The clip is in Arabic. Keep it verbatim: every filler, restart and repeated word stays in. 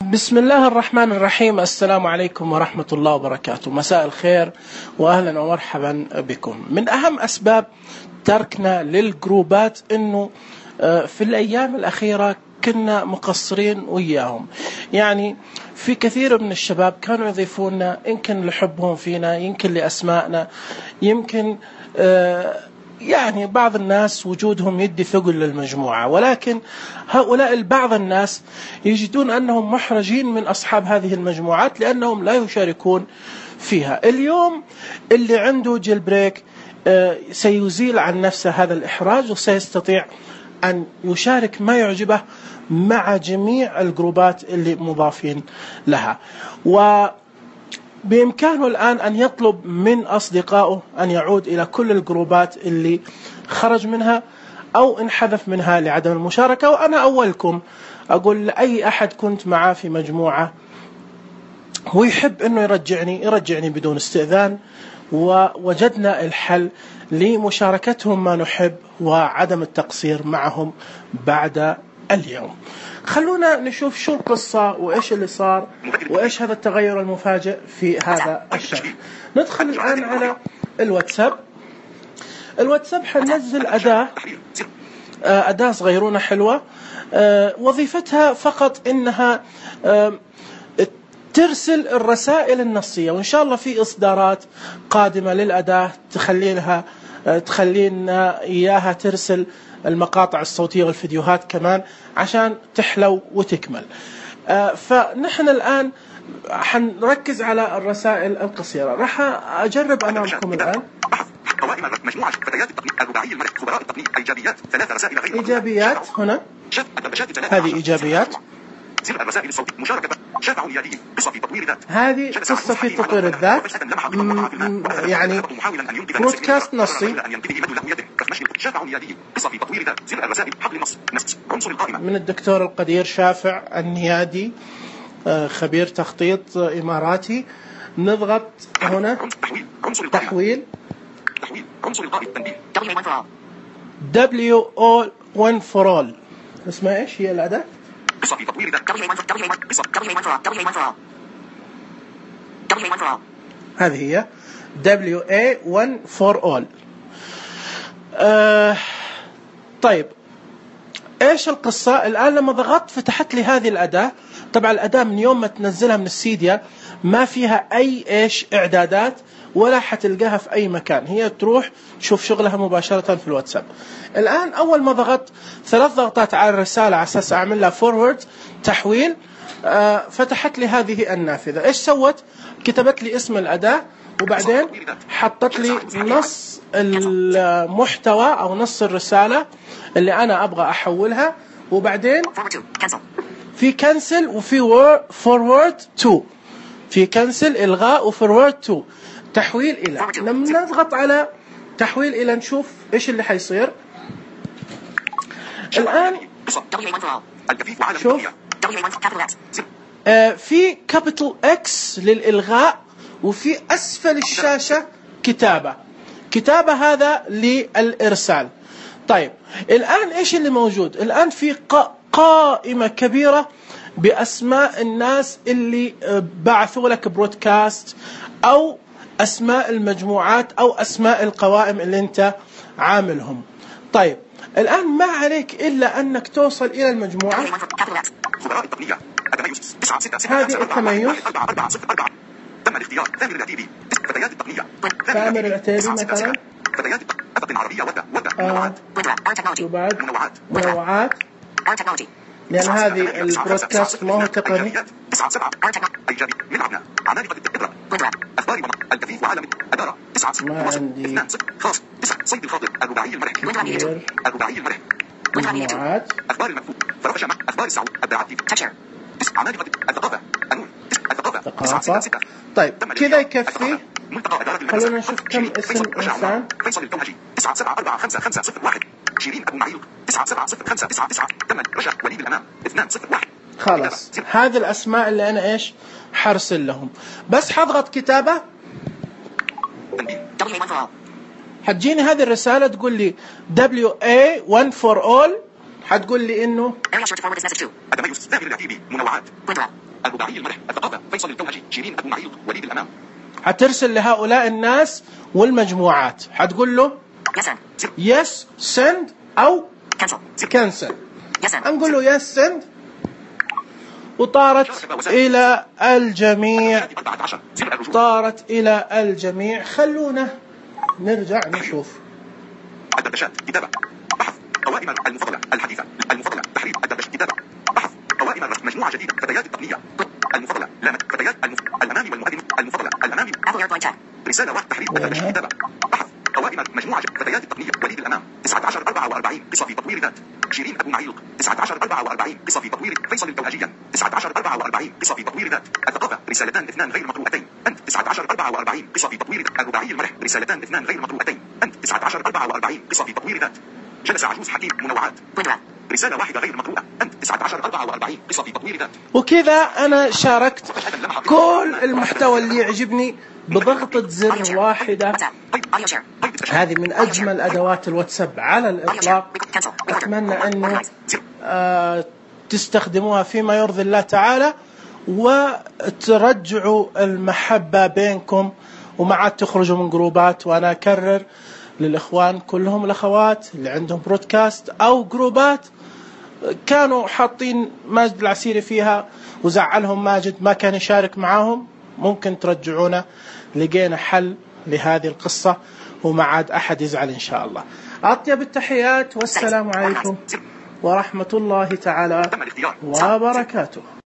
بسم الله الرحمن الرحيم. السلام عليكم ورحمة الله وبركاته. مساء الخير وأهلا ومرحبا بكم. من أهم أسباب تركنا للجروبات أنه في الأيام الأخيرة كنا مقصرين وياهم، يعني في كثير من الشباب كانوا يضيفوننا، يمكن لحبهم فينا، يمكن لأسمائنا، يمكن يعني بعض الناس وجودهم يدي ثقل للمجموعة، ولكن هؤلاء البعض الناس يجدون أنهم محرجين من أصحاب هذه المجموعات لأنهم لا يشاركون فيها. اليوم اللي عنده جيل بريك سيزيل عن نفسه هذا الإحراج وسيستطيع أن يشارك ما يعجبه مع جميع الجروبات اللي مضافين لها، و بإمكانه الآن أن يطلب من أصدقائه أن يعود إلى كل الجروبات اللي خرج منها أو انحذف منها لعدم المشاركة. وأنا أولكم أقول لأي أحد كنت معه في مجموعة ويحب أنه يرجعني يرجعني بدون استئذان، ووجدنا الحل لمشاركتهم ما نحب وعدم التقصير معهم بعد اليوم. خلونا نشوف شو القصة وإيش اللي صار وإيش هذا التغير المفاجئ في هذا الشهر. ندخل الآن على الواتساب. الواتساب حننزل أداة أداة صغيرونة حلوة، وظيفتها فقط إنها ترسل الرسائل النصية، وإن شاء الله في إصدارات قادمة للأداة تخلي لها تخلينا إياها ترسل المقاطع الصوتية والفيديوهات كمان عشان تحلو وتكمل. فنحن الآن حنركز على الرسائل القصيرة. راح أجرب أمامكم الآن قوائم مجموعة فتيات التقنية الرباعي المرح خبراء التقنية إيجابيات ثلاث رسائل غير إيجابيات هنا هذه إيجابيات. زر الرسائل الصوتية مشاركة شافع يديه قصة في تطوير ذات. هذه قصة في تطوير الذات، يعني برودكاست نصي شافع يديه قصة في تطوير ذات. زر الرسائل حقل نص نص عنصر القائمة من الدكتور القدير شافع النيادي، خبير تخطيط إماراتي. نضغط هنا تحويل عنصر تحويل تحويل عنصر القائمة تنبيه دبليو او واحد فور اول. اسمها ايش هي الأداة؟ قصة في تطوير ذات. هذه هي دبليو إيه واحد فور اول. آه طيب ايش القصة الآن؟ لما ضغطت فتحت لي هذه الأداة. طبعا الأداة من يوم ما تنزلها من السيديا ما فيها أي إيش إعدادات ولا حتلقاها في أي مكان، هي تروح تشوف شغلها مباشرة في الواتساب. الآن أول ما ضغطت ثلاث ضغطات على الرسالة على أساس أعمل لها فورورد تحويل، آه فتحت لي هذه النافذة. إيش سوت؟ كتبت لي اسم الأداة وبعدين حطت لي نص المحتوى أو نص الرسالة اللي أنا أبغى أحولها، وبعدين في كنسل وفي فورورد تو، في كنسل إلغاء وفورورد تو تحويل إلى. لما نضغط على تحويل إلى نشوف إيش اللي حيصير الآن. شوف آه في كابيتال إكس للإلغاء، وفي أسفل الشاشة كتابة كتابة هذا للإرسال. طيب الآن إيش اللي موجود الآن؟ في قائمة كبيرة بأسماء الناس اللي بعثوا لك برودكاست أو أسماء المجموعات أو أسماء القوائم اللي أنت عاملهم. طيب الآن ما عليك إلا أنك توصل إلى المجموعة هذه التميز. تم الاختيار ثامر العتيبي فتيات التقنية ثامر العتيبي مثلا فتيات التقنية العربية ودا ودا منوعات منوعات منوعات لأن هذه البرودكاست ما هو تقني. تسعة سبعة إيجابي من عبنا عمالقة الإبرة أخبار الكفيف وعالم أدارة تسعة ما عندي اثنان صفر خاص تسعة صيد الخاطر الرباعي المرح الرباعي المرح منوعات أخبار المكفوف فرق شمع أخبار السعود الدعاء عمالقة الثقافة النون ثقافة. طيب كذا يكفي. خلونا نشوف كم اسم إنسان. فيصل الجوهجي تسعة سبعة أربعة خمسة خمسة صفر واحد. شيرين أبو معيق تسعة سبعة صفر خمسة تسعة تسعة. تمن رشا وليد الأمام اثنان صفر واحد. خلاص هذه الأسماء اللي أنا إيش حرسل لهم. بس حضغط كتابة حتجيني هذه الرسالة تقول لي دبليو إيه واحد فور اول. حتقول لي إنه الرباعي المرح الثقافة فيصل التوهجي شيرين أبو معيط وليد الأمام. حترسل لهؤلاء الناس والمجموعات، حتقول له يس سند أو كنسل. نقول له يس سند وطارت إلى الجميع، طارت إلى الجميع. خلونا نرجع نشوف الدردشات كتابة بحث قوائم المفضلة الحديثة المفضلة تحرير الدردش كتابة بحث قوائم الرسم مجموعة جديدة فتيات التقنية المفضلة لامت فتيات المف... الأمامي والمؤذن المفضلة الأمامي رسالة واحد تحرير الدردش كتابة بحث قوائم مجموعة فتيات التقنية وليد الأمام تسعة عشر أربعة وأربعين قصة في تطوير ذات شيرين أبو معيط تسعة عشر أربعة وأربعين قصة في تطوير فيصل التوهجيا تسعة عشر أربعة وأربعين قصة في تطوير ذات الثقافة رسالتان اثنان غير مقروءتين أنت تسعة عشر أربعة وأربعين قصة في تطوير الرباعي المرح رسالتان اثنان غير مقروءتين أنت تسعة عشر أربعة وأربعين قصة في تطوير ذات جلس عجوز حكيم منوعات رسالة واحدة غير مقروءة أنت تسعة عشر أربعة وأربعين قصة في تطوير ذات. وكذا أنا شاركت كل المحتوى اللي يعجبني بضغطة زر واحدة. هذه من أجمل أدوات الواتساب على الإطلاق. أتمنى أنه آه تستخدموها فيما يرضي الله تعالى وترجعوا المحبة بينكم وما عاد تخرجوا من جروبات. وأنا أكرر للإخوان كلهم الأخوات اللي عندهم برودكاست أو جروبات كانوا حاطين ماجد العسيري فيها وزعلهم ماجد ما كان يشارك معاهم، ممكن ترجعونا. لقينا حل لهذه القصة وما عاد أحد يزعل إن شاء الله. أطيب التحيات والسلام عليكم ورحمة الله تعالى وبركاته.